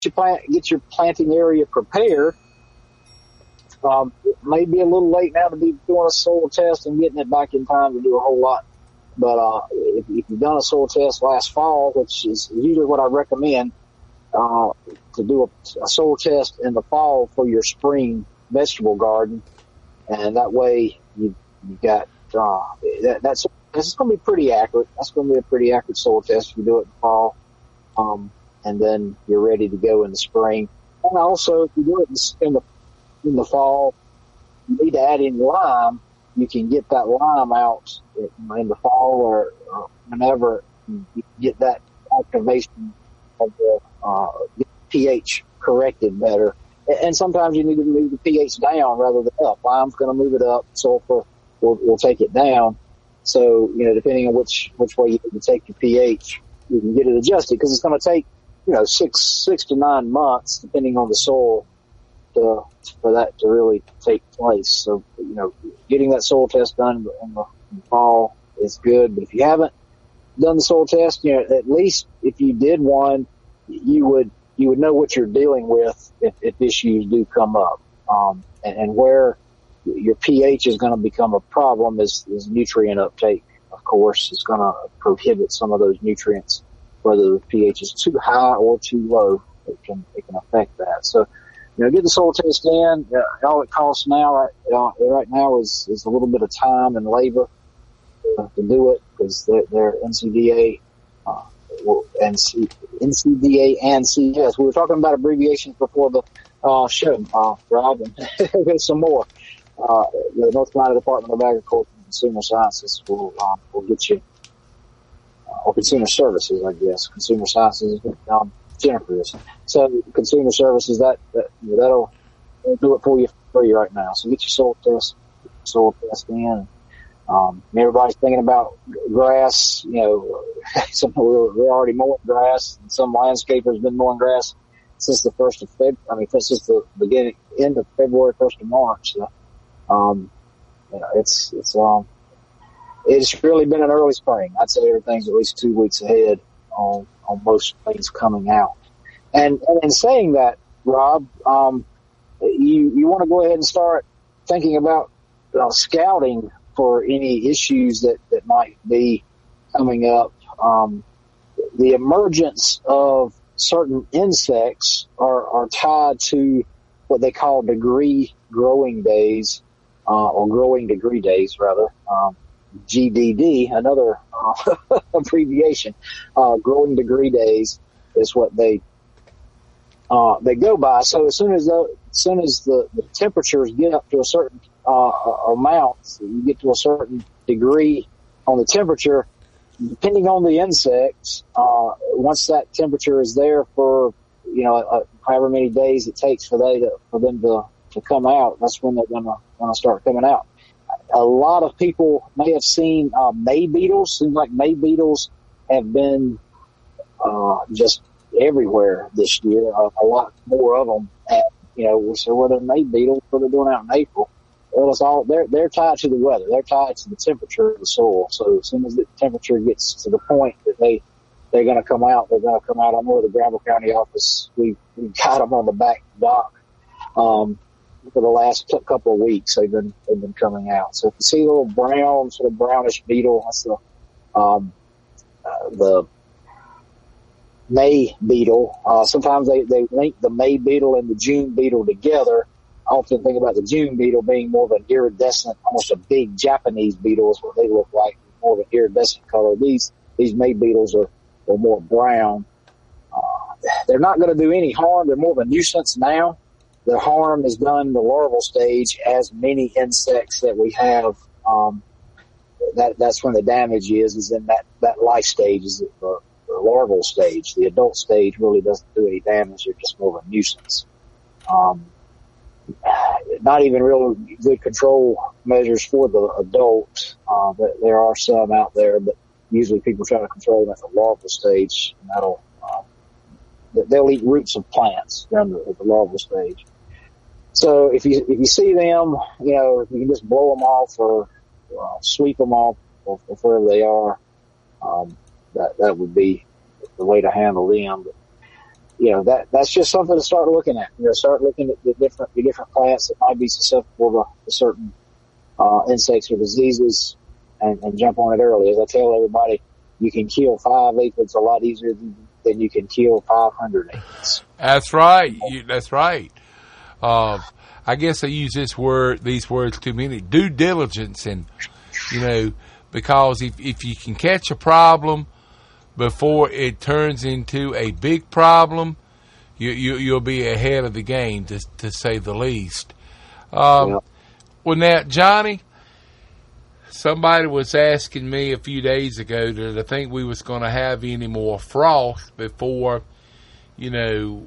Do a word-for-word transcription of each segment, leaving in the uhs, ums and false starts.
your plant, get your planting area prepared. Um, it may be a little late now to be doing a soil test and getting it back in time to do a whole lot. But uh, if, if you've done a soil test last fall, which is usually what I recommend, uh, to do a, a soil test in the fall for your spring vegetable garden, and that way you you got uh, that, that's it's going to be pretty accurate. That's going to be a pretty accurate soil test if you do it in the fall, um, and then you're ready to go in the spring. And also, if you do it in the in the fall, you need to add in lime. You can get that lime out in the fall or, or whenever you get that activation of the uh, pH corrected better. And sometimes you need to move the pH down rather than up. Lime's going to move it up. Sulfur will, will take it down. So, you know, depending on which, which way you need to take your pH, you can get it adjusted because it's going to take, you know, six, six to nine months, depending on the soil, to, for that to really take place. So, you know, getting that soil test done in the, in the fall is good. But if you haven't done the soil test, you know, at least if you did one, you would, you would know what you're dealing with if, if issues do come up. Um, and, and where your pH is going to become a problem is, is nutrient uptake. Of course, it's going to prohibit some of those nutrients, whether the pH is too high or too low. It can, it can affect that. So, you know, get the soil test in. Uh, all it costs now, right, uh, right now, is, is a little bit of time and labor uh, to do it because they're, they're N C D A, uh, and C, N C D A and C S. We were talking about abbreviations before the uh, show, uh, Rob, and there's some more. Uh, the North Carolina Department of Agriculture and Consumer Sciences will um, will get you, uh, or Consumer Services, I guess. Consumer Sciences, um, Jennifer is. So Consumer Services, that, that you know, that'll, that'll do it for you for you right now. So get your soil test, soil test in. Um, and everybody's thinking about grass. You know, some we're, we're already mowing grass, and some landscapers have been mowing grass since the first of Feb. I mean, since the beginning, end of February, first of March. So, um, you know, it's it's um, it's really been an early spring. I'd say everything's at least two weeks ahead on on most things coming out. And, and in saying that, Rob, um, you you want to go ahead and start thinking about uh, scouting for any issues that, that might be coming up. Um, the emergence of certain insects are, are tied to what they call degree growing days, uh, or growing degree days, rather. Um, G D D, another uh, abbreviation, uh, growing degree days is what they uh, they go by. So as soon as the as soon as the, the temperatures get up to a certain uh, amount, so you get to a certain degree on the temperature, depending on the insects, uh, once that temperature is there for you know uh, however many days it takes for they to, for them to, to come out, that's when they're gonna gonna start coming out. A lot of people may have seen uh, May beetles. Seems like May beetles have been uh, just everywhere this year. Uh, a lot more of them. And, you know, we say, what are May beetles? What are they doing out in April? Well, it's all they're they're tied to the weather. They're tied to the temperature of the soil. So as soon as the temperature gets to the point that they they're going to come out, they're going to come out. I know the Granville County office. We we got them on the back dock. Um, For the last couple of weeks, they've been they've been coming out. So if you see a little brown, sort of brownish beetle, that's the um, uh, the May beetle. Uh, sometimes they they link the May beetle and the June beetle together. I often think about the June beetle being more of an iridescent, almost a big Japanese beetle is what they look like, more of an iridescent color. These these May beetles are, are more brown. Uh, they're not going to do any harm. They're more of a nuisance now. The harm is done in the larval stage. As many insects that we have, um, that that's when the damage is, is in that, that life stage, is the, the larval stage. The adult stage really doesn't do any damage. They're just more of a nuisance. Um, not even real good control measures for the adult. Uh, but there are some out there, but usually people try to control them at the larval stage, and that'll, uh, they'll eat roots of plants during the, the larval stage. So if you if you see them, you know, you can just blow them off or uh, sweep them off or, or wherever they are. Um, that that would be the way to handle them. But you know, that that's just something to start looking at. You know, start looking at the different the different plants that might be susceptible to, to certain uh, insects or diseases, and, and jump on it early. As I tell everybody, you can kill five aphids a lot easier than, than you can kill five hundred aphids. That's right. You, that's right. Uh, I guess I use this word, these words too many. Due diligence, and you know, because if if you can catch a problem before it turns into a big problem, you, you you'll be ahead of the game, to to say the least. Um, yeah. Well, now, Johnny, somebody was asking me a few days ago that I think we was going to have any more frost before, you know,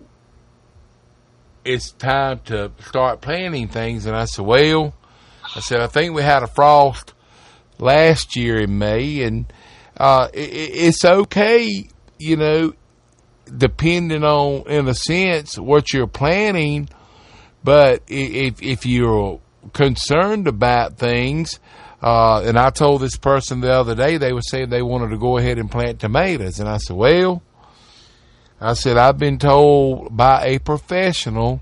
it's time to start planting things. And I said, well, I said, I think we had a frost last year in May, and uh, it, it's okay, you know, depending on, in a sense, what you're planting. But if if you're concerned about things, uh, and I told this person the other day, they were saying they wanted to go ahead and plant tomatoes. And I said, well, I said, I've been told by a professional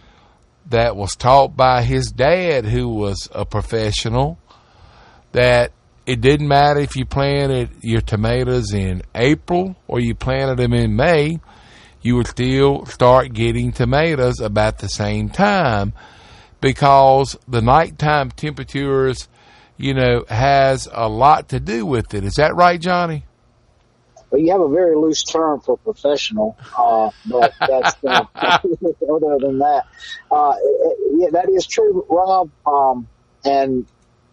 that was taught by his dad, who was a professional, that it didn't matter if you planted your tomatoes in April or you planted them in May, you would still start getting tomatoes about the same time, because the nighttime temperatures, you know, has a lot to do with it. Is that right, Johnny? Well, you have a very loose term for professional, uh, but that's uh, other than that. Uh, yeah, that is true, Rob. Um, and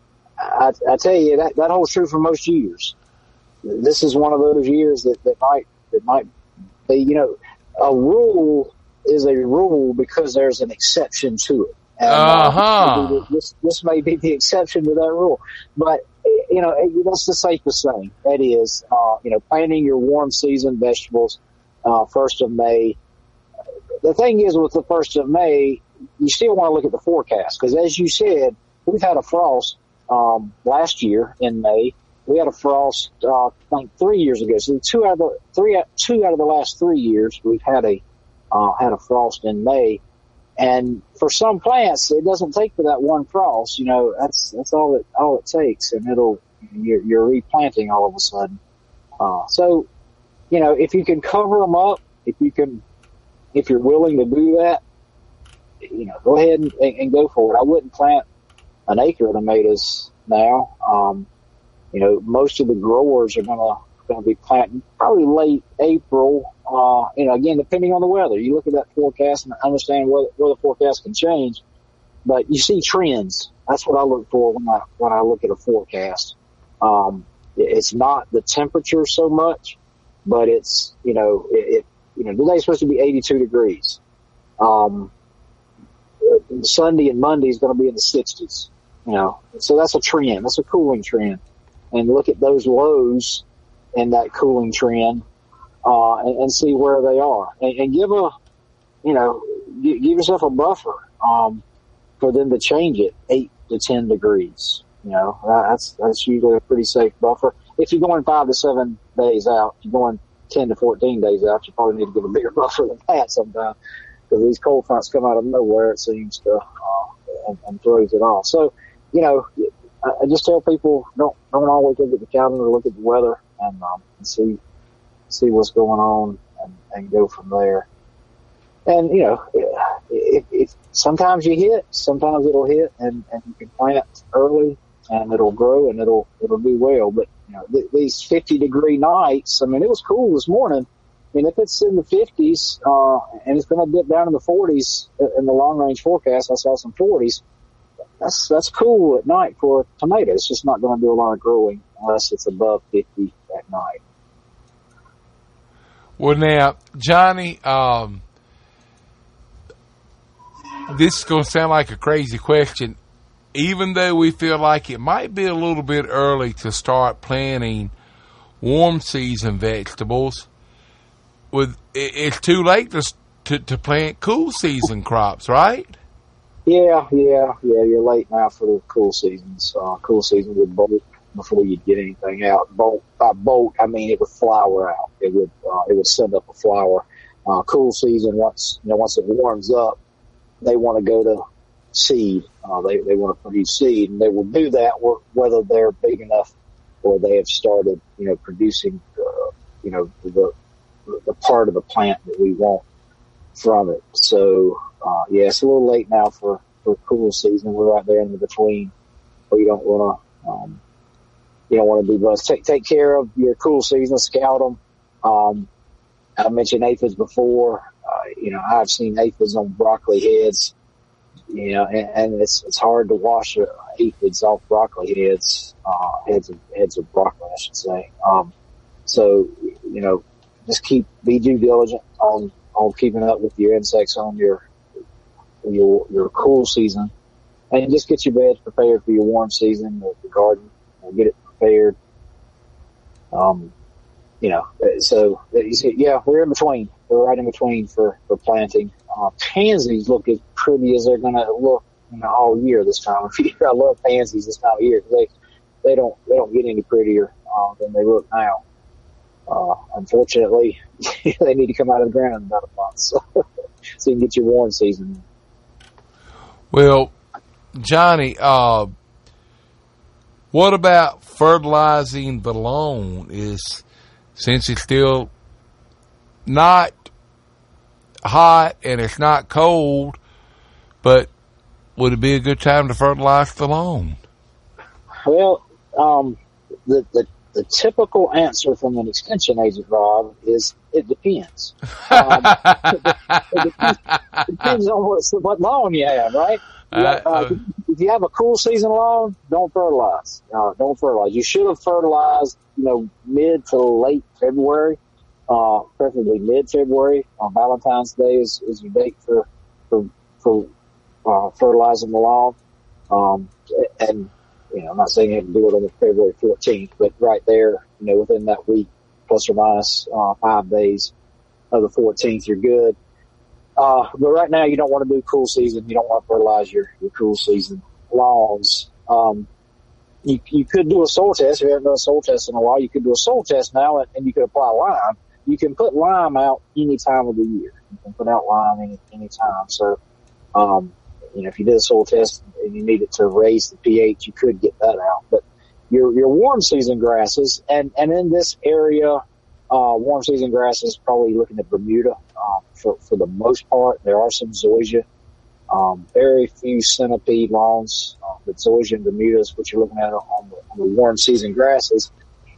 I, I tell you, that, that holds true for most years. This is one of those years that, that might that might be, you know, a rule is a rule because there's an exception to it. And, uh-huh. uh, this, this may be the exception to that rule. But, you know, that's the safest thing. That is, uh, you know, planting your warm season vegetables, uh, first of May. The thing is, with the first of May, you still want to look at the forecast, because as you said, we've had a frost, um, last year in May. We had a frost, uh, I think three years ago. So two out of the three, two out of the last three years, we've had a, uh, had a frost in May. And for some plants, it doesn't take for that one frost. You know, that's, that's all it, all it takes. And it'll, you're, you're replanting all of a sudden. Uh, so, you know, if you can cover them up, if you can, if you're willing to do that, you know, go ahead and, and go for it. I wouldn't plant an acre of tomatoes now. Um, you know, most of the growers are gonna gonna be planting probably late April. Uh, you know, again, depending on the weather. You look at that forecast and understand where, where the forecast can change, but you see trends. That's what I look for when I when I look at a forecast. Um, it's not the temperature so much, but it's, you know, it, it you know, today's supposed to be eighty-two degrees. Um, Sunday and Monday is going to be in the sixties. You know, so that's a trend. That's a cooling trend. And look at those lows in that cooling trend, uh, and, and see where they are, and, and give a, you know, give, give yourself a buffer, um, for them to change it eight to ten degrees. You know, that's, that's usually a pretty safe buffer. If you're going five to seven days out, if you're going ten to fourteen days out, you probably need to give a bigger buffer than that sometimes, because these cold fronts come out of nowhere, it seems to, uh, and, and throws it off. So, you know, I just tell people, don't don't always look at the calendar, look at the weather, and, um, and see see what's going on, and, and go from there. And, you know, if, if sometimes you hit, sometimes it'll hit, and, and you can plant early, and it'll grow, and it'll it'll do well. But, you know, th- these fifty degree nights, I mean, it was cool this morning. I mean, if it's in the fifties, uh, and it's going to dip down in the forties in the long range forecast, I saw some forties. That's that's cool at night for tomatoes. It's just not going to do a lot of growing unless it's above fifty at night. Well, now, Johnny, um, this is going to sound like a crazy question. Even though we feel like it might be a little bit early to start planting warm season vegetables, with it, it's too late to, to to plant cool season crops, right? Yeah, yeah, yeah. You're late now for the cool seasons. Uh, cool season would bolt before you'd get anything out. Bolt by bolt, I mean it would flower out. It would uh, it would send up a flower. uh, cool season, once, you know, once it warms up, they want to go to seed. Uh, they, they want to produce seed, and they will do that whether they're big enough or they have started, you know, producing, uh, you know, the, the part of the plant that we want from it. So, uh, yeah, it's a little late now for, for cool season. We're right there in the between, but you don't want to, um, you don't want to be blessed. Take, take care of your cool season, scout them. Um, I mentioned aphids before. Uh, you know, I've seen aphids on broccoli heads, you know, and, and it's, it's hard to wash aphids off broccoli heads, uh, heads of, heads of broccoli, I should say. Um, so, you know, just keep, be due diligent on, on keeping up with your insects on your, your, your cool season, and just get your beds prepared for your warm season, the, the garden, and get it prepared. Um, you know, so you see, yeah, we're in between. We're right in between for, for planting. Uh, pansies look as pretty as they're going to look, you know, all year this time of year. I love pansies this time of year because they, they don't, they don't get any prettier, uh, than they look now. Uh, unfortunately, they need to come out of the ground in about a month, so, so you can get your warm season. Well, Johnny, uh, what about fertilizing the lawn? Is, since it's still not hot and it's not cold, but would it be a good time to fertilize the lawn? Well, um, the, the, the typical answer from an extension agent, Rob, is it depends. Um, it, it depends, it depends on what, what lawn you have, right? You have, uh, uh, if you have a cool season lawn, don't fertilize. Uh, don't fertilize. You should have fertilized, you know, mid to late February, uh, preferably mid-February. Uh, Valentine's Day is, is your date for, for, for, uh, fertilizing the lawn. Um, and, you know, I'm not saying you have to do it on the February fourteenth, but right there, you know, within that week, plus or minus, uh, five days of the fourteenth, you're good. Uh, but right now you don't want to do cool season. You don't want to fertilize your, your cool season lawns. Um, you, you could do a soil test. If you haven't done a soil test in a while, you could do a soil test now and, and you could apply lime. You can put lime out any time of the year. You can put out lime any, any time. So, um, you know, if you did a soil test and you needed to raise the pH, you could get that out. But your, your warm season grasses, and, and in this area, uh, warm season grasses, probably looking at Bermuda, um, for, for the most part. There are some zoysia, um, very few centipede lawns, uh, but zoysia and Bermudas, which you're looking at on the, on the warm season grasses.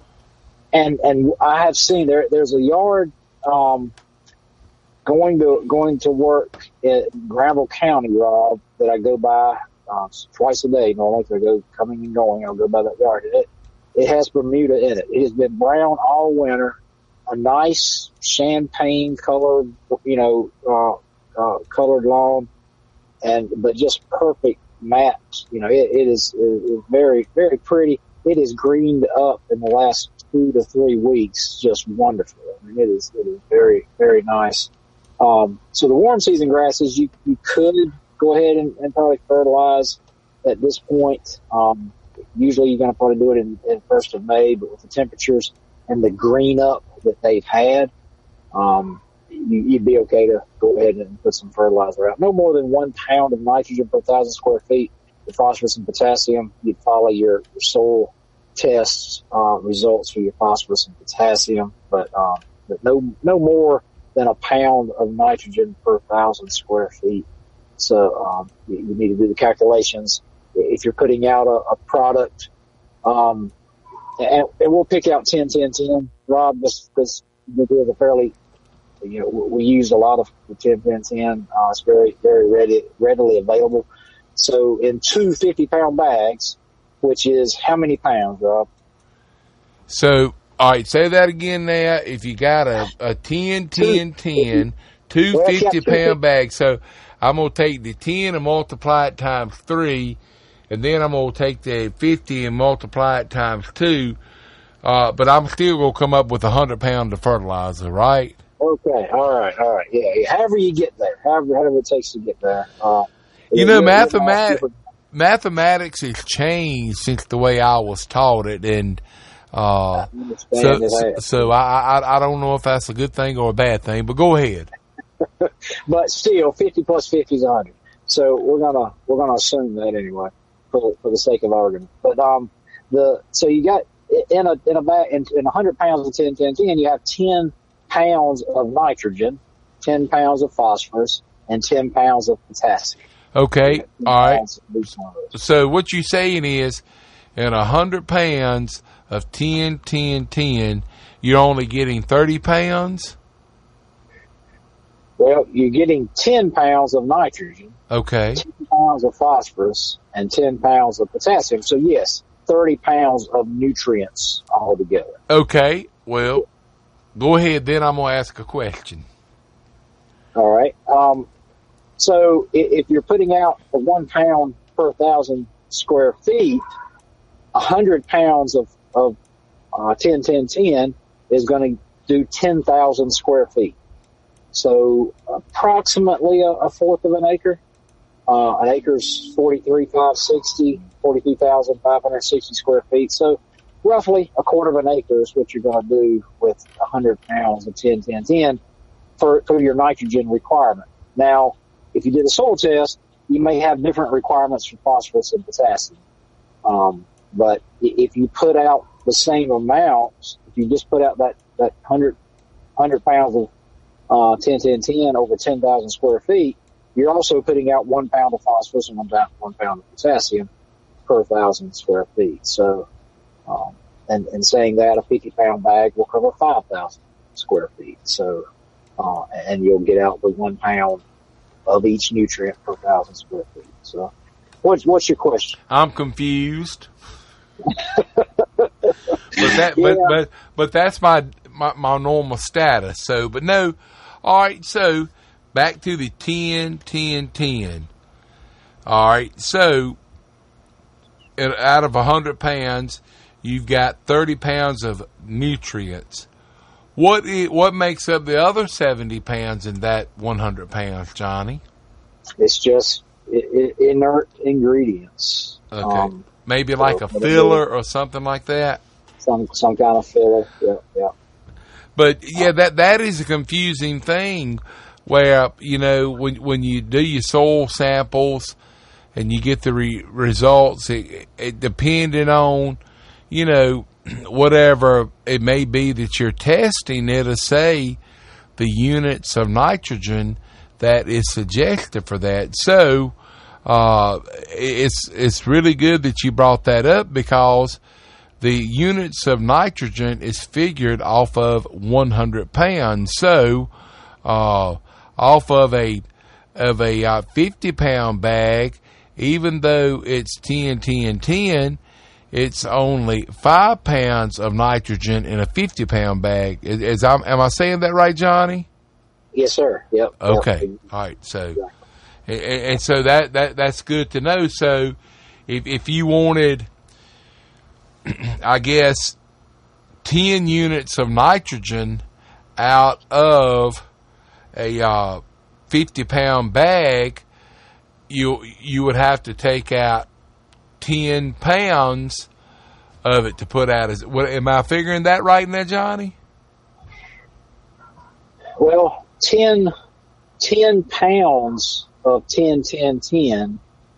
And, and I have seen there, there's a yard, um, going to, going to work at Granville County, Rob, that I go by, uh, twice a day. Normally, if I go coming and going, I'll go by that yard. It, it has Bermuda in it. It has been brown all winter, a nice champagne colored, you know, uh, uh, colored lawn, and, but just perfect matte. You know, it, it is, it is very, very pretty. It is greened up in the last two to three weeks, just wonderful. I mean, it is, it is very, very nice. Um, so the warm season grasses, you, you could go ahead and, and probably fertilize at this point. Um, usually you're going to probably do it in, in first of May, but with the temperatures and the green up that they've had, um, you, you'd be okay to go ahead and put some fertilizer out. No more than one pound of nitrogen per thousand square feet. The phosphorus and potassium, you'd follow your, your soil test, uh, results for your phosphorus and potassium, but, um, but no, no more than a pound of nitrogen per thousand square feet. So, um, you, you need to do the calculations. If you're putting out a, a product, um, and, and we'll pick out ten, ten, ten, Rob, just because we're a fairly, you know, we use a lot of the ten, ten, ten. Uh, it's very, very ready, readily available. So in two fifty pound bags, which is how many pounds, Rob? So, all right, say that again now. If you got a, a ten, ten, ten, two fifty pound bags, so I'm going to take the ten and multiply it times three, and then I'm going to take the fifty and multiply it times two, uh, but I'm still going to come up with one hundred pounds of fertilizer, right? Okay, all right, all right. Yeah, yeah. However you get there, however, however it takes to get there. Uh, you know, mathemat- mathematics has changed since the way I was taught it, and Uh, so, so, so I, I, I don't know if that's a good thing or a bad thing, but go ahead. But still, fifty plus fifty is one hundred. So we're gonna we're gonna assume that anyway, for for the sake of argument. But um, the so you got in a in a bag in, in one hundred pounds of ten ten ten, you have ten pounds of nitrogen, ten pounds of phosphorus, and ten pounds of potassium. Okay, all right. So what you're saying is, in one hundred pounds of ten ten ten, you're only getting thirty pounds? Well, you're getting ten pounds of nitrogen, okay, ten pounds of phosphorus, and ten pounds of potassium. So, yes, thirty pounds of nutrients altogether. Okay, well, go ahead, then I'm going to ask a question. All right. Um, so, if you're putting out a one pound per thousand square feet, one hundred pounds of, of uh, ten ten ten is going to do ten thousand square feet. So approximately a, a fourth of an acre. Uh, an acre's forty-three thousand five hundred sixty, forty-three thousand five hundred sixty square feet. So roughly a quarter of an acre is what you're going to do with one hundred pounds of ten ten ten for, for your nitrogen requirement. Now, if you did a soil test, you may have different requirements for phosphorus and potassium. Um, but if you put out the same amount, if you just put out that, that one hundred, one hundred pounds of Uh, ten ten ten over ten thousand square feet, you're also putting out one pound of phosphorus and one pound, one pound of potassium per thousand square feet. So, um, and, and saying that a fifty pound bag will cover five thousand square feet. So, uh, and you'll get out the one pound of each nutrient per thousand square feet. So, what's, what's your question? I'm confused. but that, yeah. but, but, but that's my, my, my normal status. So, but no, all right, so back to the ten ten ten. All right, so out of one hundred pounds, you've got thirty pounds of nutrients. What is, what makes up the other seventy pounds in that one hundred pounds, Johnny? It's just inert ingredients. Okay, um, maybe like a filler or something like that? Some, some kind of filler, yeah, yeah. But yeah, that that is a confusing thing where, you know, when when you do your soil samples and you get the re- results, it, it depending on, you know, whatever it may be that you're testing, it'll say the units of nitrogen that is suggested for that. So uh, it's it's really good that you brought that up, because the units of nitrogen is figured off of one hundred pounds. So, uh, off of a, of a uh, fifty pound bag, even though it's ten ten ten, it's only five pounds of nitrogen in a fifty pound bag. Is, is I'm, am I saying that right, Johnny? Yes, sir. Yep. Okay. Yep. All right. So, exactly. and, and so that, that, that's good to know. So if, if you wanted, I guess, ten units of nitrogen out of a uh, fifty pound bag, you you would have to take out ten pounds of it to put out. As what, am I figuring that right in there, Johnny? Well, ten, ten pounds of ten ten ten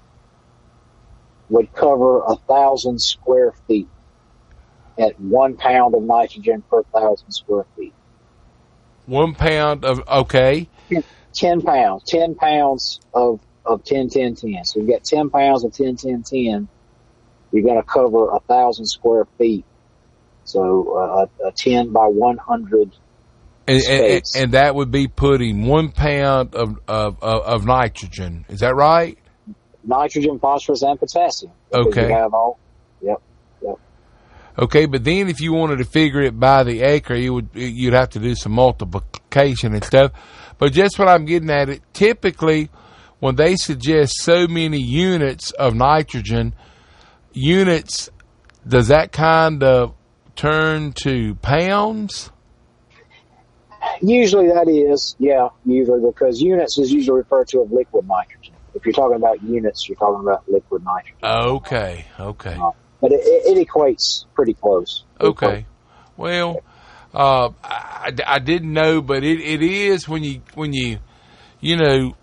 would cover a thousand square feet at one pound of nitrogen per thousand square feet. One pound of, okay. Ten pounds. Ten pounds of, of ten ten ten. So you've got ten pounds of ten ten ten. You're going to cover a thousand square feet. So uh, a ten by one hundred and, and, and that would be putting one pound of, of, of, of nitrogen. Is that right? Nitrogen, phosphorus, and potassium. Okay. You have all. Yep. Yep. Okay, but then if you wanted to figure it by the acre, you would you'd have to do some multiplication and stuff. But just what I'm getting at, it typically when they suggest so many units of nitrogen, units, does that kind of turn to pounds? Usually that is, yeah, usually, because units is usually referred to as liquid nitrogen. If you're talking about units, you're talking about liquid nitrogen. Okay, okay. Uh, but it, it, it equates pretty close. Okay. Well, uh, I, I didn't know, but it, it is when you, when you, you know,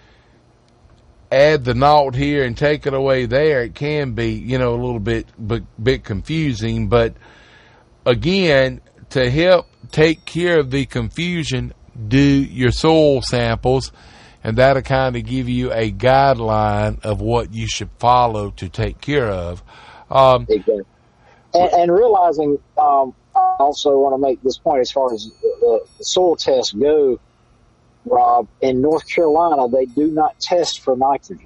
add the naught here and take it away there, it can be, you know, a little bit, bit, bit confusing. But again, to help take care of the confusion, do your soil samples, and that'll kind of give you a guideline of what you should follow to take care of. Um, exactly. And, and realizing, um, I also want to make this point as far as the, the soil tests go, Rob, in North Carolina, they do not test for nitrogen.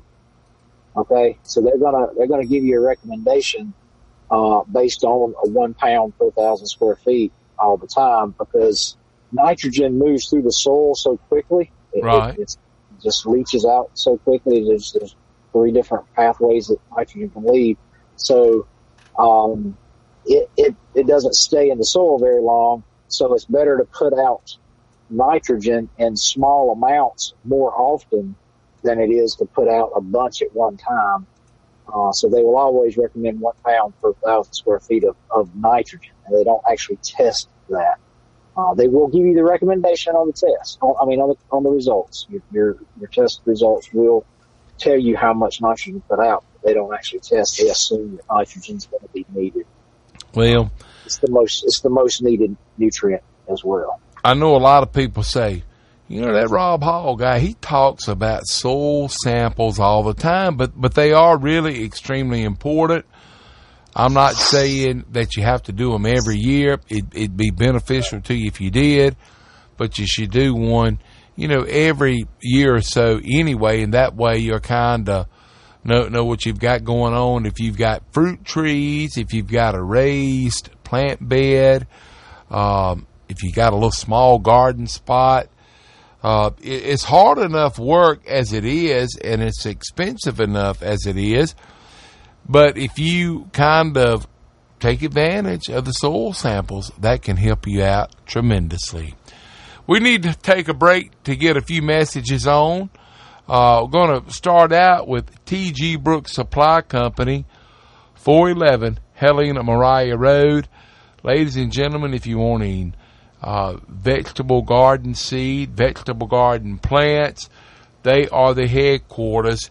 Okay, so they're gonna they're gonna give you a recommendation uh, based on a one pound per thousand square feet all the time, because nitrogen moves through the soil so quickly. It, right. it, it just leaches out so quickly. There's there's three different pathways that nitrogen can leave. So um, it it it doesn't stay in the soil very long. So it's better to put out nitrogen in small amounts more often than it is to put out a bunch at one time. Uh, so they will always recommend one pound per thousand square feet of, of nitrogen, and they don't actually test that. Uh, they will give you the recommendation on the test. I mean, on the, on the results. Your, your, your test results will tell you how much nitrogen you put out. But they don't actually test. They assume that nitrogen's going to be needed. Well, it's the most, it's the most needed nutrient as well. I know a lot of people say, you know, that Rob Hall guy, he talks about soil samples all the time, but, but they are really extremely important. I'm not saying that you have to do them every year. It, it'd be beneficial to you if you did, but you should do one, you know, every year or so anyway, and that way you're kind of know, know what you've got going on. If you've got fruit trees, if you've got a raised plant bed, um, if you got a little small garden spot, uh, it, it's hard enough work as it is, and it's expensive enough as it is. But if you kind of take advantage of the soil samples, that can help you out tremendously. We need to take a break to get a few messages on. Uh, we're going to start out with T G Brooks Supply Company, four eleven Helena Mariah Road. Ladies and gentlemen, if you want any uh, vegetable garden seed, vegetable garden plants, they are the headquarters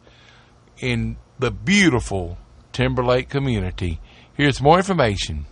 in the beautiful Timberlake community. Here's more information.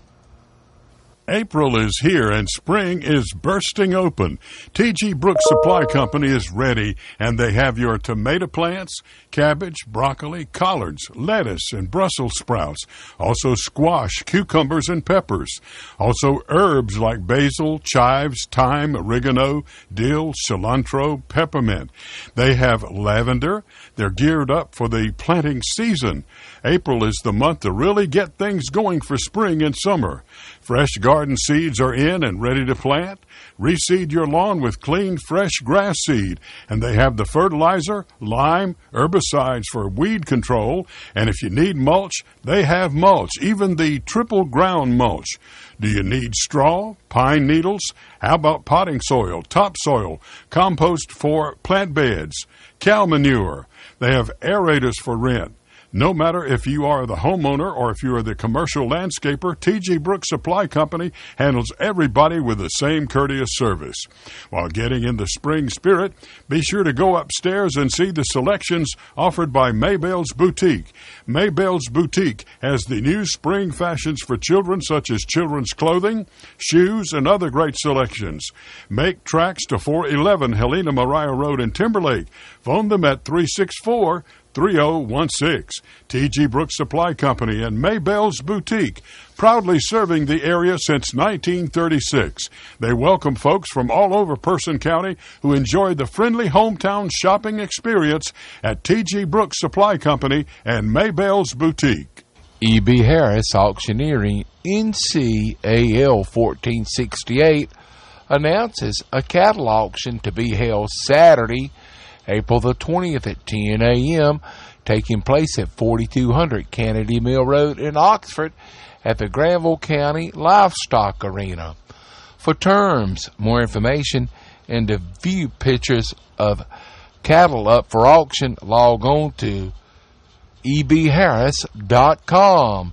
April is here and spring is bursting open. T G Brooks Supply Company is ready, and they have your tomato plants, cabbage, broccoli, collards, lettuce, and Brussels sprouts. Also squash, cucumbers, and peppers. Also herbs like basil, chives, thyme, oregano, dill, cilantro, peppermint. They have lavender. They're geared up for the planting season. April is the month to really get things going for spring and summer. Fresh garden seeds are in and ready to plant. Reseed your lawn with clean, fresh grass seed. And they have the fertilizer, lime, herbicides for weed control. And if you need mulch, they have mulch, even the triple ground mulch. Do you need straw, pine needles? How about potting soil, topsoil, compost for plant beds, cow manure? They have aerators for rent. No matter if you are the homeowner or if you are the commercial landscaper, T G Brooks Supply Company handles everybody with the same courteous service. While getting in the spring spirit, be sure to go upstairs and see the selections offered by Maybell's Boutique. Maybell's Boutique has the new spring fashions for children, such as children's clothing, shoes, and other great selections. Make tracks to four eleven Helena Mariah Road in Timberlake. Phone them at three six four, three oh one six. T G Brooks Supply Company and Maybell's Boutique, proudly serving the area since nineteen thirty-six. They welcome folks from all over Person County who enjoy the friendly hometown shopping experience at T G Brooks Supply Company and Maybell's Boutique. E B. Harris Auctioneering, N C A L fourteen sixty-eight, announces a cattle auction to be held Saturday, April the twentieth at ten a.m., taking place at forty-two hundred Kennedy Mill Road in Oxford at the Granville County Livestock Arena. For terms, more information, and to view pictures of cattle up for auction, log on to e b harris dot com.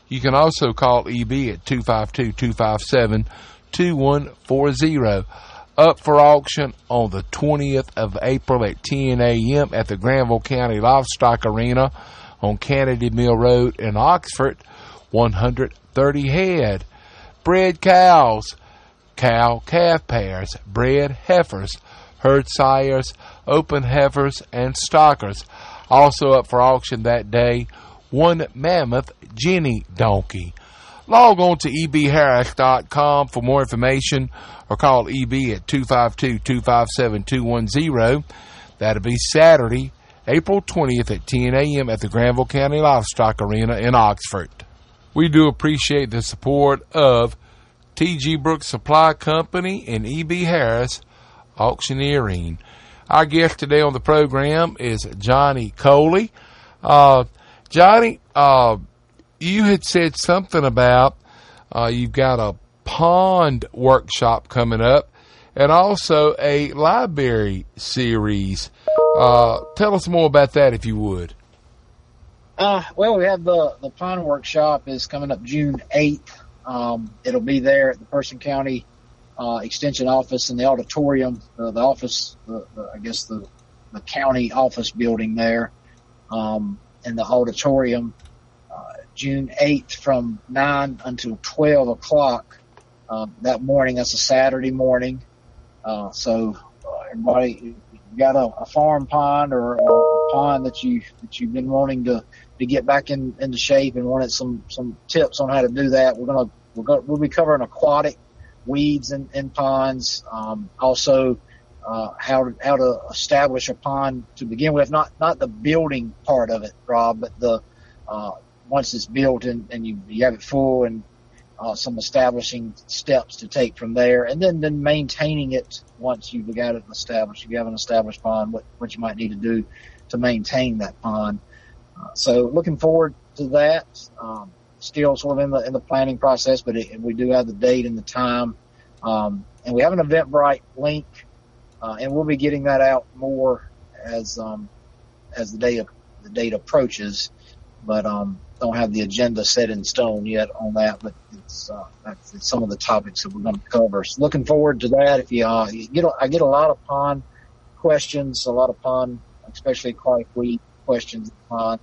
You can also call E B at two five two, two five seven, two one four zero. Up for auction on the twentieth of April at ten a.m. at the Granville County Livestock Arena on Kennedy Mill Road in Oxford. one hundred thirty head. Bred cows, cow-calf pairs, bred heifers, herd sires, open heifers, and stockers. Also up for auction that day, one mammoth Jenny donkey. Log on to e b harris dot com for more information or call E B at two five two, two five seven, two one zero. That'll be Saturday, April twentieth at ten a.m. at the Granville County Livestock Arena in Oxford. We do appreciate the support of T G Brooks Supply Company and E B Harris Auctioneering. Our guest today on the program is Johnny Coley. Uh, Johnny, uh, you had said something about uh, you've got a pond workshop coming up and also a library series. Uh, tell us more about that if you would. Uh, well, we have the, the pond workshop is coming up June eighth. Um, it'll be there at the Person County uh, Extension Office in the auditorium, uh, the office, the, the, I guess the, the county office building there, um, in the auditorium, uh, June eighth from nine until twelve o'clock, uh, that morning. That's a Saturday morning. Uh, so uh, everybody, if you got a, a farm pond or a, a pond that you, that you've been wanting to, to get back in, into shape and wanted some, some tips on how to do that, we're going to, we're going to, we'll be covering aquatic weeds in, in ponds. Um, also, uh, how to, how to establish a pond to begin with, not, not the building part of it, Rob, but the, uh, once it's built and, and you, you have it full and, uh, some establishing steps to take from there, and then, then maintaining it once you've got it established. If you have an established pond, what, what you might need to do to maintain that pond. Uh, so looking forward to that. Um, still sort of in the, in the planning process, but it, we do have the date and the time. Um, and we have an Eventbrite link, uh, and we'll be getting that out more as, um, as the day, of, the date approaches, but, um, don't have the agenda set in stone yet on that, but it's, uh, that's it's some of the topics that we're going to cover. So looking forward to that. If you, uh, you get, a, I get a lot of pond questions, a lot of pond, especially aquatic weed questions in pond.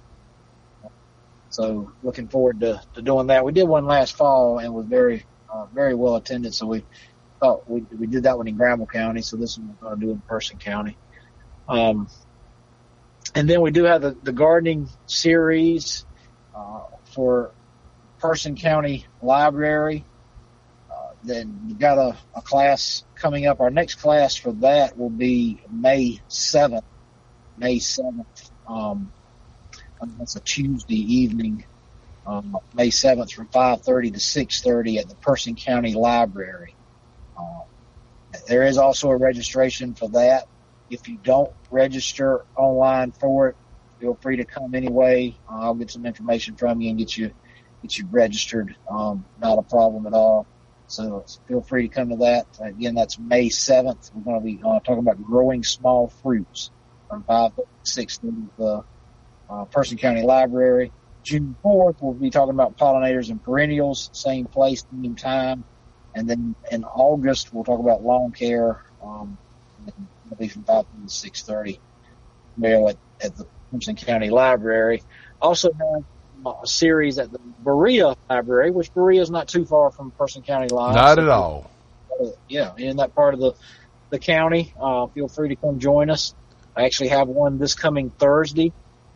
So looking forward to, to doing that. We did one last fall and was very, uh, very well attended. So we thought we, we did that one in Granville County. So this one we're going to do in Person County. Um, and then we do have the, the gardening series, uh, for Person County Library. Uh, then we've got a, a class coming up. Our next class for that will be May seventh, May seventh. Um, That's a Tuesday evening, um, May seventh from five thirty to six thirty at the Person County Library. Uh, there is also a registration for that. If you don't register online for it, feel free to come anyway. Uh, I'll get some information from you and get you get you registered. Um, not a problem at all. So feel free to come to that. Again, that's May seventh. We're going to be uh, talking about growing small fruits from five to six thirty at the Uh, Person County Library. June fourth, we'll be talking about pollinators and perennials, same place, same time. And then in August, we'll talk about lawn care. Um, it'll be from five to six thirty there at, at the Person County Library. Also have a series at the Berea Library, which Berea is not too far from Person County Library. Not at all. Uh, yeah, in that part of the, the county. Uh, feel free to come join us. I actually have one this coming Thursday,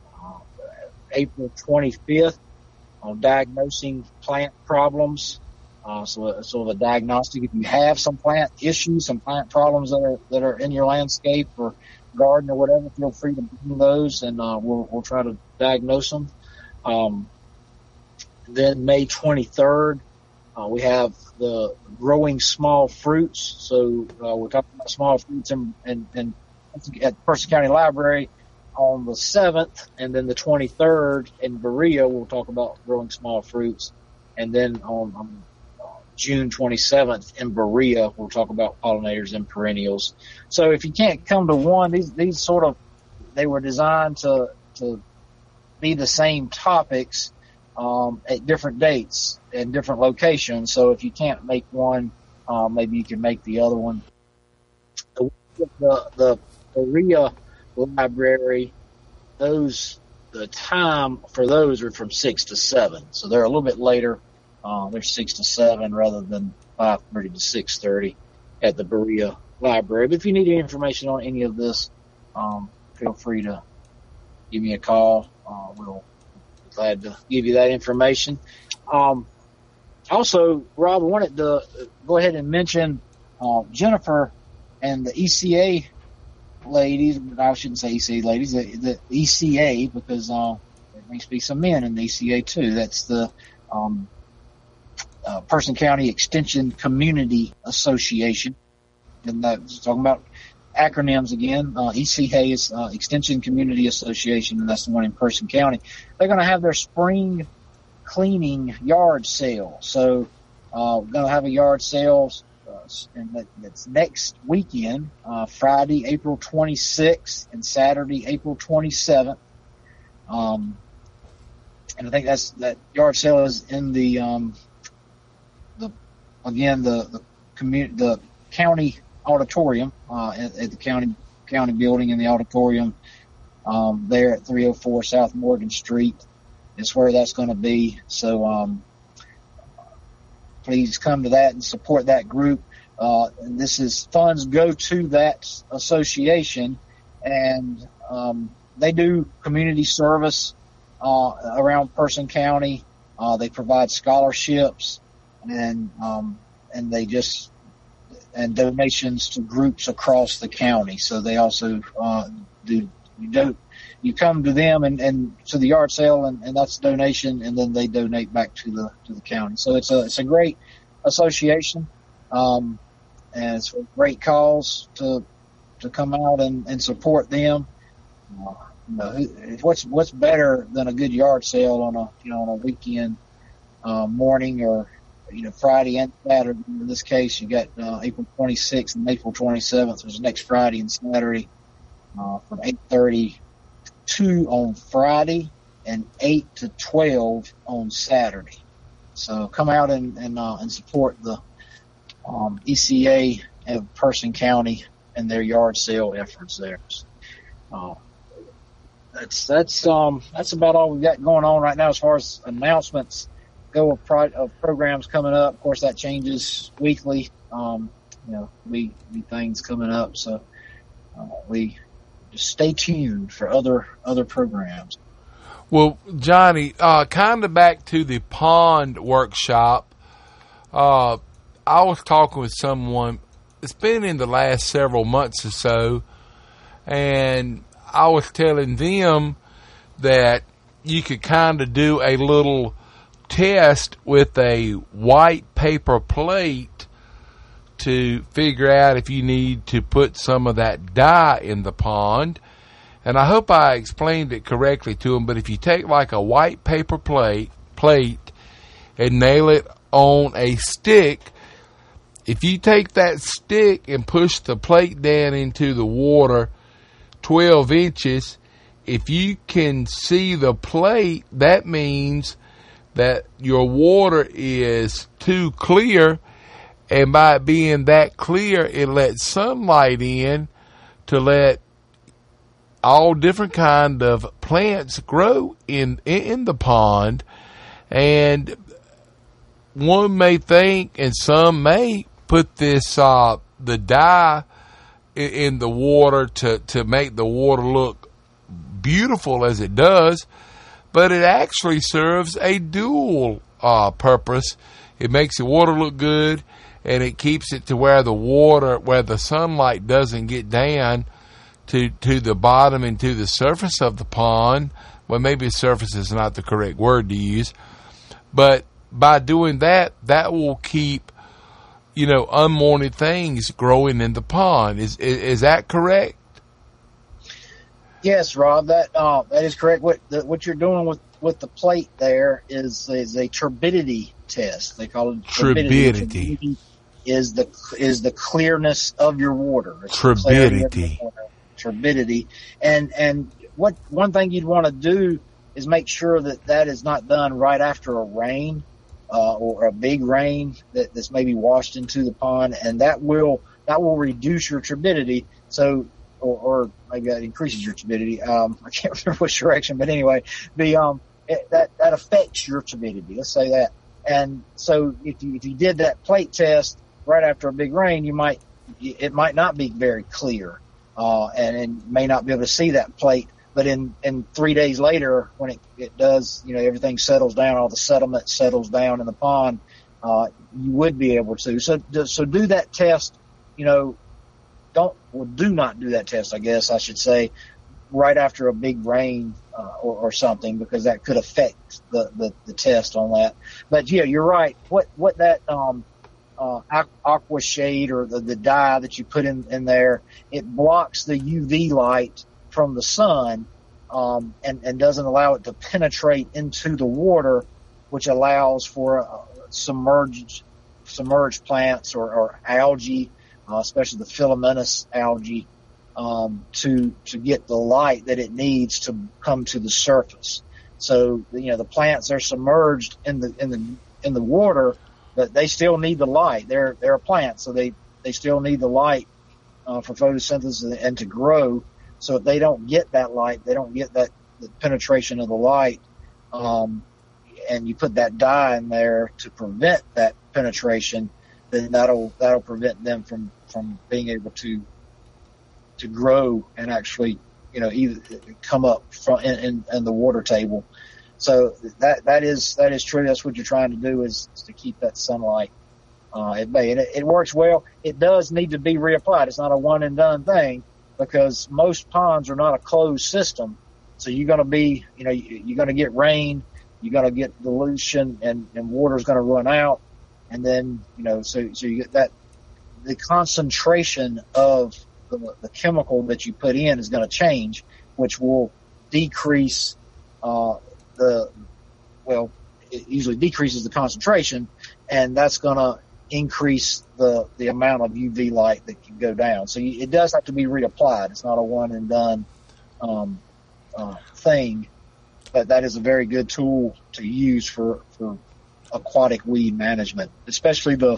April twenty-fifth, on diagnosing plant problems. Uh, so a, sort of a diagnostic. If you have some plant issues, some plant problems that are, that are in your landscape or garden or whatever, feel free to bring those and, uh, we'll, we'll try to diagnose them. Um, then May twenty-third, uh, we have the growing small fruits. So, uh, we're talking about small fruits and, and, and at Person County Library on the seventh, and then the twenty-third in Berea, we'll talk about growing small fruits. And then on, on uh, June twenty-seventh in Berea, we'll talk about pollinators and perennials. So if you can't come to one, these, these sort of, they were designed to, to be the same topics, um, at different dates and different locations. So if you can't make one, uh, maybe you can make the other one. The the, the Berea Library, those the time for those are from six to seven, so they're a little bit later. Uh, they're six to seven rather than five thirty to six thirty at the Berea Library. But if you need any information on any of this, um, feel free to give me a call. Uh, we'll be glad to give you that information. Um, also, Rob, I wanted to go ahead and mention uh, Jennifer and the E C A ladies. I shouldn't say E C A ladies, the, the E C A, because uh, there may be some men in the E C A too. That's the um, uh, Person County Extension Community Association. And that's talking about acronyms again. Uh, E C A is uh, Extension Community Association, and that's the one in Person County. They're going to have their spring cleaning yard sale. So uh, we're going to have a yard sale, uh, and that, that's next weekend, uh, Friday, April twenty-sixth, and Saturday, April twenty-seventh. Um, and I think that's that yard sale is in the um, the again the the community the county auditorium uh, at, at the county county building in the auditorium um, there at three oh four South Morgan Street is where that's going to be. So um, please come to that and support that group. Uh, and this is funds go to that association, and um, they do community service uh, around Person County. Uh, they provide scholarships and um, and they just and donations to groups across the county. So they also uh, do you do you come to them and, and to the yard sale, and, and that's a donation, and then they donate back to the to the county. So it's a it's a great association, um, and it's a great cause to to come out and, and support them. Uh, you know, what's what's better than a good yard sale on a you know on a weekend uh, morning, or you know Friday and Saturday. In this case, you got uh, April twenty-sixth and April twenty-seventh, which is next Friday and Saturday, uh, from eight thirty to two on Friday and eight to twelve on Saturday. So come out and and, uh, and support the um, E C A of Person County and their yard sale efforts there. Uh, that's that's um that's about all we've got going on right now as far as announcements go of, pro- of programs coming up. Of course, that changes weekly. Um, you know, we we things coming up, so uh, we just stay tuned for other other programs. Well, Johnny, uh, kind of back to the pond workshop. Uh, I was talking with someone. It's been in the last several months or so, and I was telling them that you could kind of do a little test with a white paper plate to figure out if you need to put some of that dye in the pond. And I hope I explained it correctly to them, but if you take like a white paper plate, plate and nail it on a stick, if you take that stick and push the plate down into the water twelve inches, if you can see the plate, that means that your water is too clear, and by it being that clear, it lets sunlight in to let all different kind of plants grow in in the pond. And one may think, and some may put this uh, the dye in, in the water to to make the water look beautiful as it does, but it actually serves a dual uh, purpose. It makes the water look good, and it keeps it to where the water, where the sunlight doesn't get down to to the bottom and to the surface of the pond. Well, maybe surface is not the correct word to use, but by doing that, that will keep, you know, unwanted things growing in the pond. Is is, is that correct? Yes, Rob, that uh, that is correct. What the, what you're doing with, with the plate there is is a turbidity test. They call it turbidity. Turbidity, turbidity is the is the clearness of your water. It's turbidity. Turbidity, and and what one thing you'd want to do is make sure that that is not done right after a rain uh, or a big rain that, that's maybe washed into the pond, and that will that will reduce your turbidity. So, or, or maybe that increases your turbidity. Um, I can't remember which direction, but anyway, the um it, that that affects your turbidity. Let's say that. And so, if you if you did that plate test right after a big rain, you might it might not be very clear, uh, and, and may not be able to see that plate. But in, in three days later, when it, it does, you know, everything settles down, all the sediment settles down in the pond, uh, you would be able to. So, so do that test, you know, don't, well, do not do that test, I guess I should say, right after a big rain, uh, or, or something, because that could affect the, the, the test on that. But yeah, you're right. What, what that, um, uh, aqua shade or the, the dye that you put in, in there, it blocks the U V light from the sun, um, and, and doesn't allow it to penetrate into the water, which allows for uh, submerged submerged plants or, or algae, uh, especially the filamentous algae, um, to to get the light that it needs to come to the surface. So you know the plants are submerged in the in the in the water, but they still need the light. They're they're a plant, so they they still need the light uh, for photosynthesis and to grow. So if they don't get that light, they don't get that the penetration of the light, um, and you put that dye in there to prevent that penetration, then that'll that'll prevent them from, from being able to to grow and actually, you know, either come up from in, in, in the water table. So that that is that is true. That's what you're trying to do is, is to keep that sunlight uh, at bay, and it, it works well. It does need to be reapplied. It's not a one and done thing, because most ponds are not a closed system. So you're going to be, you know, you're going to get rain, you're going to get dilution, and, and water's going to run out. And then, you know, so, so you get that, the concentration of the, the chemical that you put in is going to change, which will decrease, uh, the, well, it usually decreases the concentration, and that's going to increase the, the amount of U V light that can go down. So you, it does have to be reapplied. It's not a one and done, um, uh, thing, but that is a very good tool to use for, for aquatic weed management, especially the,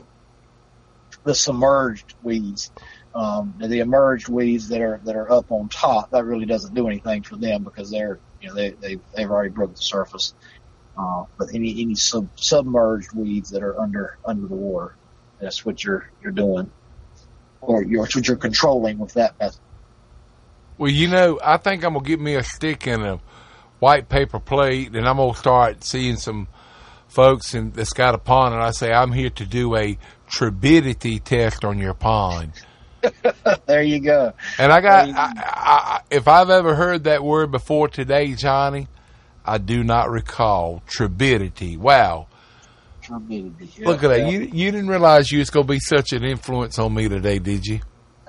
the submerged weeds. Um, the emerged weeds that are, that are up on top, that really doesn't do anything for them because they're, you know, they, they, they've already broke the surface. Uh, but any, any sub, submerged weeds that are under, under the water, that's what you're, you're doing, or you're, what you're controlling with that method. Well, you know, I think I'm going to get me a stick and a white paper plate, and I'm going to start seeing some folks in, that's got a pond, and I say, I'm here to do a turbidity test on your pond. There you go. And I got, I, I, if I've ever heard that word before today, Johnny, I do not recall. Turbidity. Wow. Turbidity. Yeah, Look at that. yeah. You you didn't realize you was going to be such an influence on me today, did you?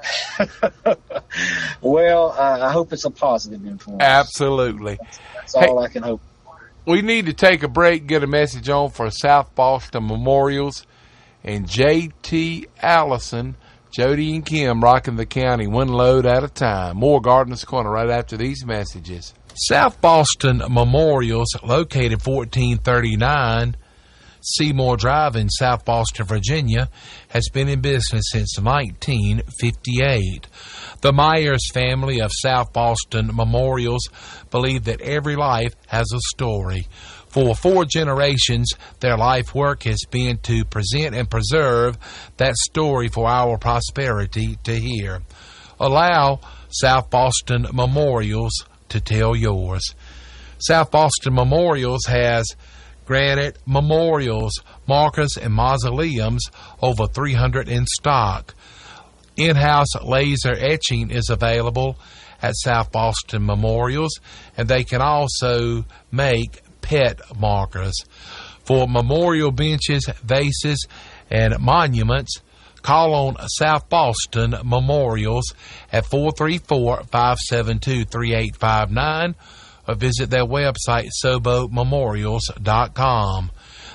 Well, uh, I hope it's a positive influence. Absolutely. That's, that's all hey, I can hope for. We need to take a break and get a message on for South Boston Memorials and J T Allison, Jody and Kim rocking the county one load at a time. More Gardener's Corner right after these messages. South Boston Memorials, located fourteen thirty-nine Seymour Drive in South Boston, Virginia, has been in business since nineteen fifty-eight. The Myers family of South Boston Memorials believe that every life has a story. For four generations, their life work has been to present and preserve that story for our prosperity to hear. Allow South Boston Memorials to tell yours. South Boston Memorials has granite memorials, markers, and mausoleums, over three hundred in stock. In-house laser etching is available at South Boston Memorials, and they can also make pet markers. For memorial benches, vases, and monuments, call on South Boston Memorials at four three four, five seven two, three eight five nine or visit their website, sobo memorials dot com.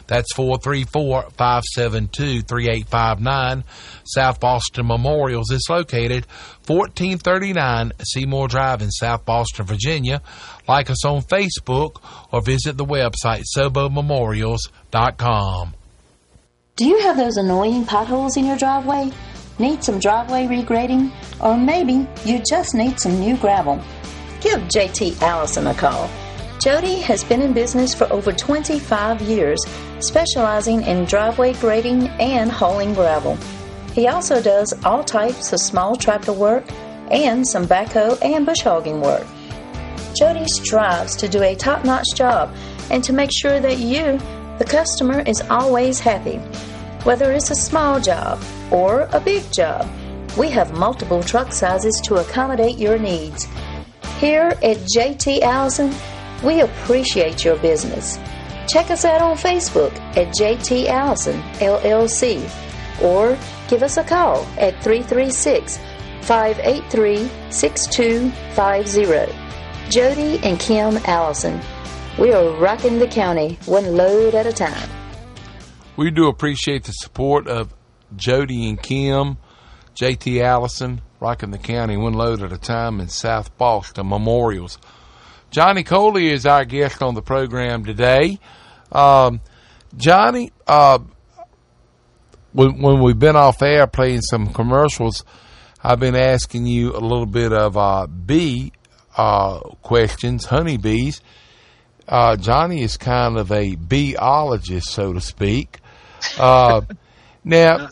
That's four three four, five seven two, three eight five nine. South Boston Memorials is located fourteen thirty-nine Seymour Drive in South Boston, Virginia. Like us on Facebook or visit the website sobo memorials dot com. Do you have those annoying potholes in your driveway? Need some driveway regrading? Or maybe you just need some new gravel? Give J T Allison a call. Jody has been in business for over twenty-five years, specializing in driveway grading and hauling gravel. He also does all types of small tractor work and some backhoe and bush hogging work. Jody strives to do a top-notch job and to make sure that you, the customer, is always happy. Whether it's a small job or a big job, we have multiple truck sizes to accommodate your needs. Here at J T Allison, we appreciate your business. Check us out on Facebook at J T Allison L L C or give us a call at three three six, five eight three, six two five zero. Jody and Kim Allison. We are rocking the county one load at a time. We do appreciate the support of Jody and Kim, J T Allison, rocking the county one load at a time in South Boston Memorials. Johnny Coley is our guest on the program today. Um, Johnny, uh, when, when we've been off air playing some commercials, I've been asking you a little bit of uh, bee uh, questions, honeybees. Uh, Johnny is kind of a beeologist, so to speak. Uh, now,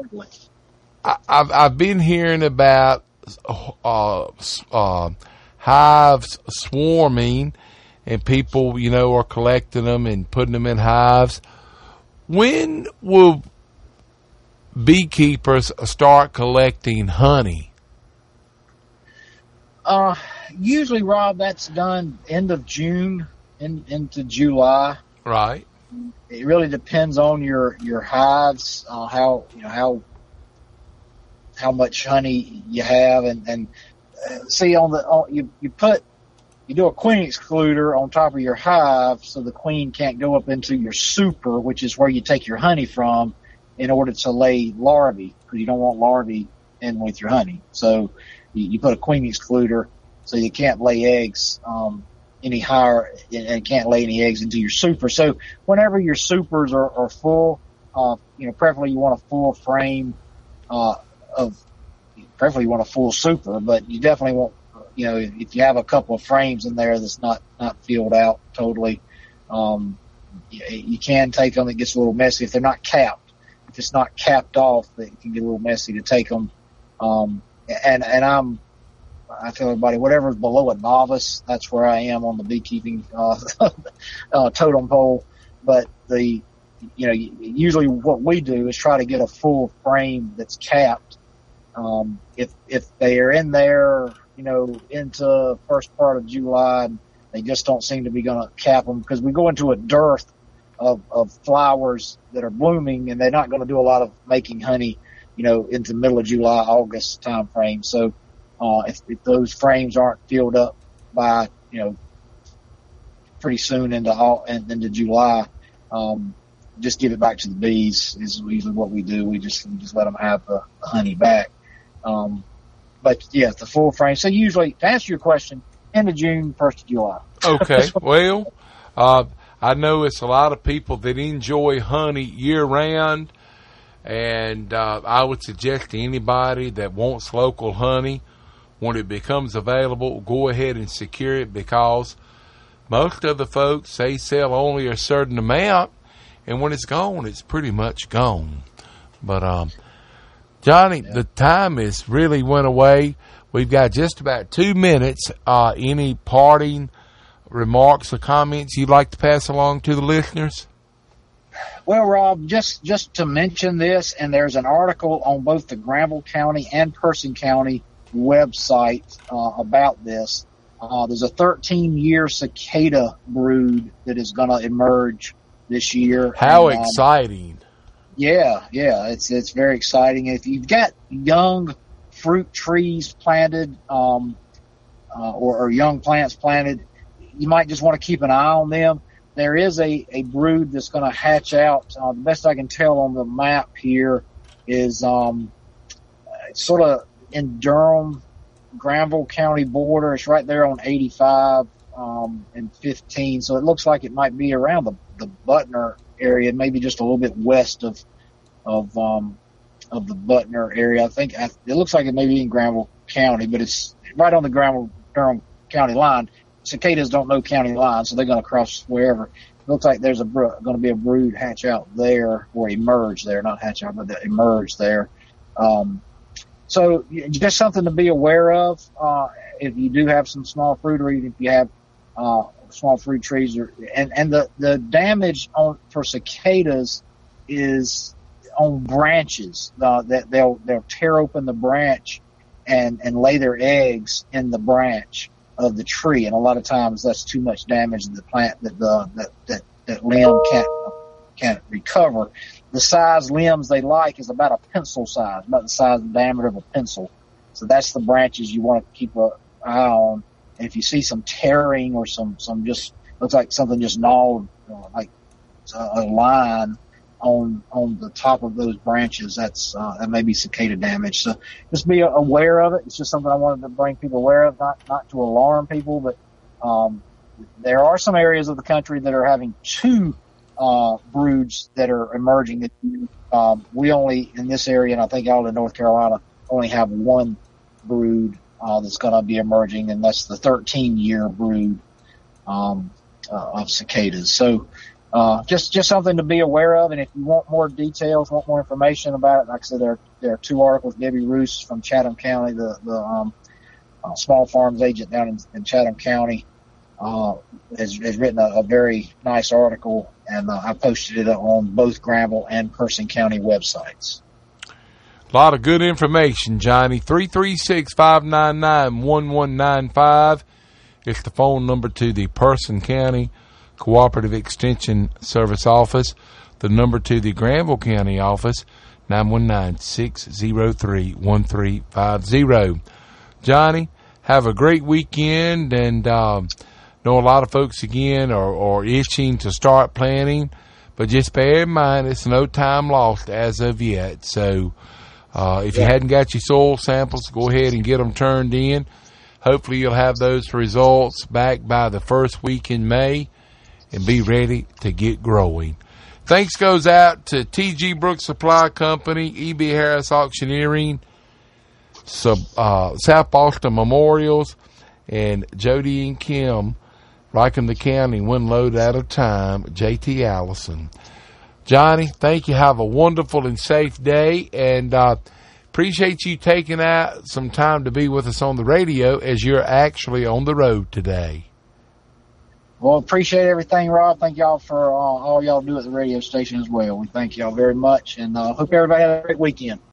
I, I've, I've been hearing about uh, uh, hives swarming, and people, you know, are collecting them and putting them in hives. When will beekeepers start collecting honey? Uh, usually, Rob, that's done end of June in, into July. Right. It really depends on your your hives, uh, how you know how how much honey you have, and and uh, see on the on, you you put you do a queen excluder on top of your hive so the queen can't go up into your super, which is where you take your honey from, in order to lay larvae, because you don't want larvae in with your honey. So you, you put a queen excluder so you can't lay eggs um, any higher and can't lay any eggs into your super. So whenever your supers are, are full, uh, you know, preferably you want a full frame uh, of, preferably you want a full super, but you definitely want, you know, if you have a couple of frames in there that's not, not filled out totally, um, you, you can take them. It gets a little messy if they're not capped. If it's not capped off, it can get a little messy to take them. Um, and, and I'm, I tell everybody, whatever's below a novice, that's where I am on the beekeeping uh, uh, totem pole. But the, you know, usually what we do is try to get a full frame that's capped. Um, if if they are in there, you know, into first part of July, and they just don't seem to be going to cap them because we go into a dearth of, of flowers that are blooming, and they're not going to do a lot of making honey, you know, into the middle of July, August time frame. So. Uh, if, if those frames aren't filled up by, you know, pretty soon into all, into July, um, just give it back to the bees is usually what we do. We just, we just let them have the, the honey back. Um, but yeah, the full frame. So usually, to answer your question, end of June, first of July. Okay. Well, uh, I know it's a lot of people that enjoy honey year round, and uh, I would suggest to anybody that wants local honey, when it becomes available, go ahead and secure it, because most of the folks, they sell only a certain amount, and when it's gone, it's pretty much gone. But, um, Johnny, yeah. The time has really went away. We've got just about two minutes. Uh, any parting remarks or comments you'd like to pass along to the listeners? Well, Rob, just, just to mention this, and there's an article on both the Granville County and Person County website uh, about this. Uh, there's a thirteen-year cicada brood that is going to emerge this year. How and, um, exciting! Yeah, yeah, it's it's very exciting. If you've got young fruit trees planted, um, uh, or, or young plants planted, you might just want to keep an eye on them. there is a, a brood that's going to hatch out. Uh, the best I can tell on the map here is um, it's sort of in Durham, Granville County border. It's right there on eighty-five um, and fifteen. So it looks like it might be around the, the Butner area, maybe just a little bit west of of um, of the Butner area. I think it looks like it may be in Granville County, but it's right on the Granville Durham County line. Cicadas don't know county lines, so they're going to cross wherever. It looks like there's a going to be a brood hatch out there, or emerge there, not hatch out, but emerge there. Um, so just something to be aware of uh, if you do have some small fruit, or even if you have uh, small fruit trees. Or, and and the, the damage on for cicadas is on branches. Uh, that they'll they'll tear open the branch and and lay their eggs in the branch of the tree, and a lot of times that's too much damage to the plant that the that that, that limb can't can't recover. The size limbs they like is about a pencil size, about the size and diameter of a pencil. So that's the branches you want to keep an eye on. And if you see some tearing or some some just looks like something just gnawed, you know, like a, a line on on the top of those branches, that's uh, that may be cicada damage. So just be aware of it. It's just something I wanted to bring people aware of, not not to alarm people, but um, there are some areas of the country that are having two uh, broods that are emerging. Um, we only in this area, and I think all in North Carolina, only have one brood uh, that's going to be emerging, and that's the thirteen year brood um, uh, of cicadas. So. Uh, just, just something to be aware of. And if you want more details, want more information about it, like I said, there, there are two articles. Debbie Roos from Chatham County, the, the, um, uh, small farms agent down in, in Chatham County, uh, has, has written a, a very nice article, and uh, I posted it on both Granville and Person County websites. A lot of good information, Johnny. three three six, five nine nine, one one nine five is the phone number to the Person County Cooperative Extension Service office. The number to the Granville County office, nine one nine, six zero three, one three five zero. Johnny, have a great weekend, and um, know a lot of folks again are, are itching to start planting, but just bear in mind it's no time lost as of yet. So uh, if you hadn't got your soil samples, go ahead and get them turned in. Hopefully you'll have those results back by the first week in May and be ready to get growing. Thanks goes out to T G Brooks Supply Company, E B Harris Auctioneering, Sub, uh, South Boston Memorials, and Jody and Kim, Rocking the County, one load at a time, J T Allison. Johnny, thank you. Have a wonderful and safe day, and uh, appreciate you taking out some time to be with us on the radio as you're actually on the road today. Well, appreciate everything, Rob. Thank y'all for uh, all y'all do at the radio station as well. We thank y'all very much, and uh, hope everybody has a great weekend.